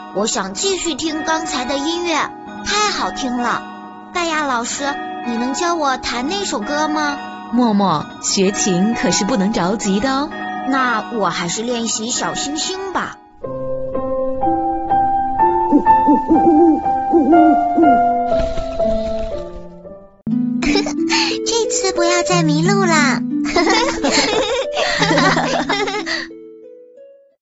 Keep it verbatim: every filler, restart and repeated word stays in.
我想继续听刚才的音乐，太好听了。盖亚老师，你能教我弹那首歌吗？ 默默，学琴可是不能着急的哦。 那我还是练习小星星吧。 这次不要再迷路啦。